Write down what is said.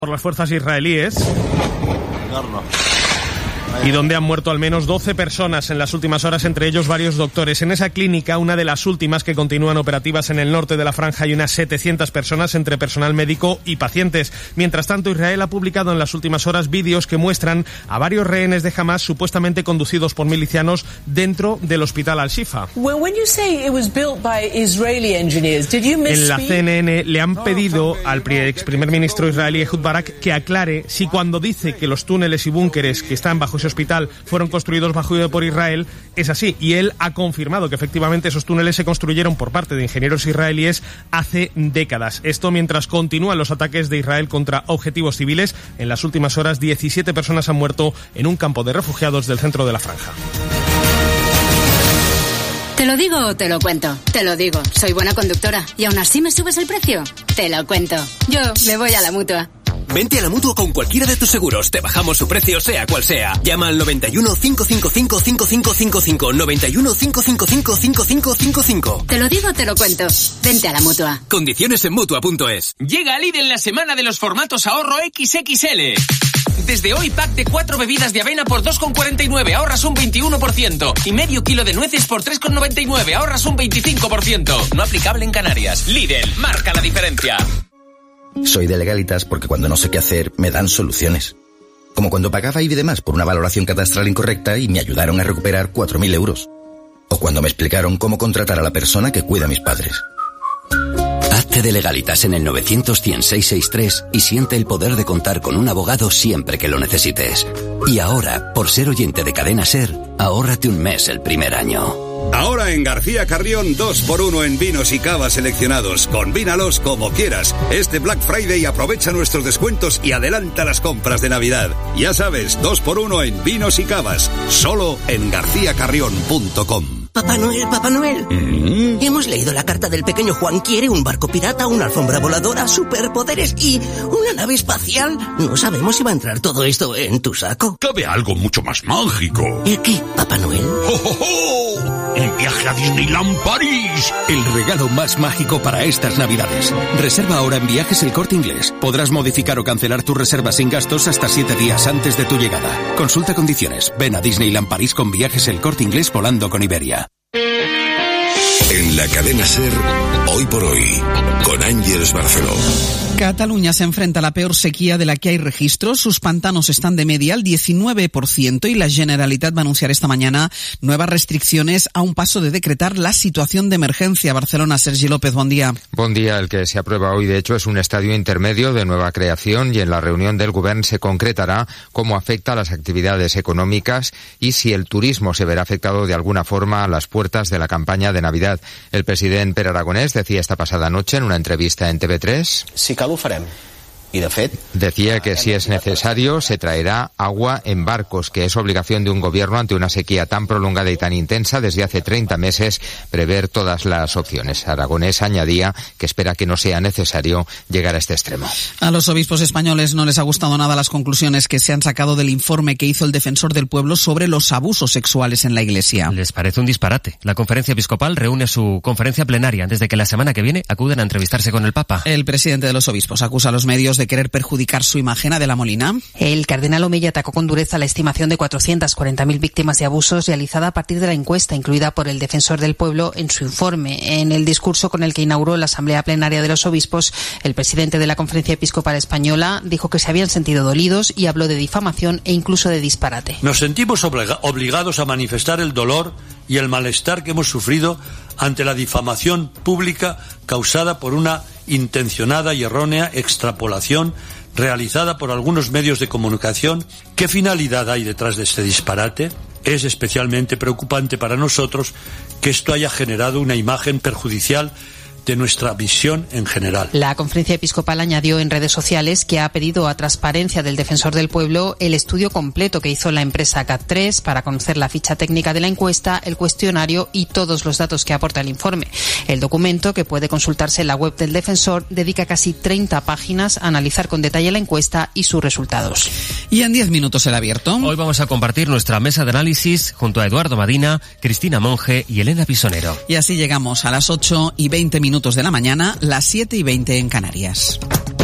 por las fuerzas israelíes y donde han muerto al menos 12 personas en las últimas horas, entre ellos varios doctores. En esa clínica, una de las últimas que continúan operativas en el norte de la franja, hay unas 700 personas entre personal médico y pacientes. Mientras tanto, Israel ha publicado en las últimas horas vídeos que muestran a varios rehenes de Hamás supuestamente conducidos por milicianos dentro del hospital Al-Shifa. En la CNN le han pedido al ex primer ministro israelí Ehud Barak que aclare si cuando dice que los túneles y búnkeres que están bajo ese hospital fueron construidos por Israel es así, y él ha confirmado que efectivamente esos túneles se construyeron por parte de ingenieros israelíes hace décadas. Esto mientras continúan los ataques de Israel contra objetivos civiles. En las últimas horas 17 personas han muerto en un campo de refugiados del centro de la franja. ¿Te lo digo o te lo cuento? Te lo digo, soy buena conductora y aún así me subes el precio. Te lo cuento, yo me voy a la Mutua. Vente a la Mutua con cualquiera de tus seguros. Te bajamos su precio, sea cual sea. Llama al 91 555 5555. 91 555 5555. Te lo digo, te lo cuento. Vente a la Mutua. Condiciones en Mutua.es. Llega a Lidl la semana de los formatos ahorro XXL. Desde hoy, pack de 4 bebidas de avena por 2,49, ahorras un 21%. Y medio kilo de nueces por 3,99, ahorras un 25%. No aplicable en Canarias. Lidl, marca la diferencia. Soy de Legalitas porque cuando no sé qué hacer, me dan soluciones. Como cuando pagaba IBI de más por una valoración catastral incorrecta y me ayudaron a recuperar 4.000 euros. O cuando me explicaron cómo contratar a la persona que cuida a mis padres. Hazte de Legalitas en el 900-100-663 y siente el poder de contar con un abogado siempre que lo necesites. Y ahora, por ser oyente de Cadena SER, ahórrate un mes el primer año. Ahora en García Carrión 2x1 en vinos y cavas seleccionados. Combínalos como quieras. Este Black Friday aprovecha nuestros descuentos y adelanta las compras de Navidad. Ya sabes, 2x1 en vinos y cavas. Solo en garcíacarrión.com. Papá Noel. Hemos leído la carta del pequeño Juan. Quiere un barco pirata, una alfombra voladora, superpoderes y una nave espacial. No sabemos si va a entrar todo esto en tu saco. Cabe algo mucho más mágico. ¿El qué, Papá Noel? ¡Oh, oh, oh! ¡Un viaje a Disneyland París! El regalo más mágico para estas Navidades. Reserva ahora en Viajes El Corte Inglés. Podrás modificar o cancelar tu reserva sin gastos hasta 7 días antes de tu llegada. Consulta condiciones. Ven a Disneyland París con Viajes El Corte Inglés volando con Iberia. En la cadena SER, hoy por hoy, con Ángeles Barceló. Cataluña se enfrenta a la peor sequía de la que hay registros. Sus pantanos están de media al 19% y la Generalitat va a anunciar esta mañana nuevas restricciones a un paso de decretar la situación de emergencia. Barcelona, Sergi López, buen día. Buen día. El que se aprueba hoy, de hecho, es un estadio intermedio de nueva creación y en la reunión del Govern se concretará cómo afecta a las actividades económicas y si el turismo se verá afectado de alguna forma a las puertas de la campaña de Navidad. El presidente Pere Aragonès decía esta pasada noche en una entrevista en TV3... Si cal ho farem. Y de fet, decía que si es necesario se traerá agua en barcos, que es obligación de un gobierno ante una sequía tan prolongada y tan intensa desde hace 30 meses prever todas las opciones. Aragonès añadía que espera que no sea necesario llegar a este extremo. A los obispos españoles no les ha gustado nada las conclusiones que se han sacado del informe que hizo el Defensor del Pueblo sobre los abusos sexuales en la Iglesia. Les parece un disparate. La Conferencia Episcopal reúne su conferencia plenaria antes de que la semana que viene acuden a entrevistarse con el Papa. El presidente de los obispos acusa a los medios de querer perjudicar su imagen. Adela Molina. El cardenal Omeya atacó con dureza la estimación de 440.000 víctimas de abusos realizada a partir de la encuesta incluida por el Defensor del Pueblo en su informe. En el discurso con el que inauguró la Asamblea Plenaria de los Obispos, el presidente de la Conferencia Episcopal Española dijo que se habían sentido dolidos y habló de difamación e incluso de disparate. Nos sentimos obligados a manifestar el dolor y el malestar que hemos sufrido ante la difamación pública causada por una intencionada y errónea extrapolación realizada por algunos medios de comunicación. ¿Qué finalidad hay detrás de este disparate? Es especialmente preocupante para nosotros que esto haya generado una imagen perjudicial de nuestra visión en general. La Conferencia Episcopal añadió en redes sociales que ha pedido a Transparencia del Defensor del Pueblo el estudio completo que hizo la empresa CAT3 para conocer la ficha técnica de la encuesta, el cuestionario y todos los datos que aporta el informe. El documento, que puede consultarse en la web del Defensor, dedica casi 30 páginas a analizar con detalle la encuesta y sus resultados. Y en 10 minutos el abierto. Hoy vamos a compartir nuestra mesa de análisis junto a Eduardo Madina, Cristina Monge y Elena Pisonero. Y así llegamos a las 8:20 de la mañana, las 7:20 en Canarias.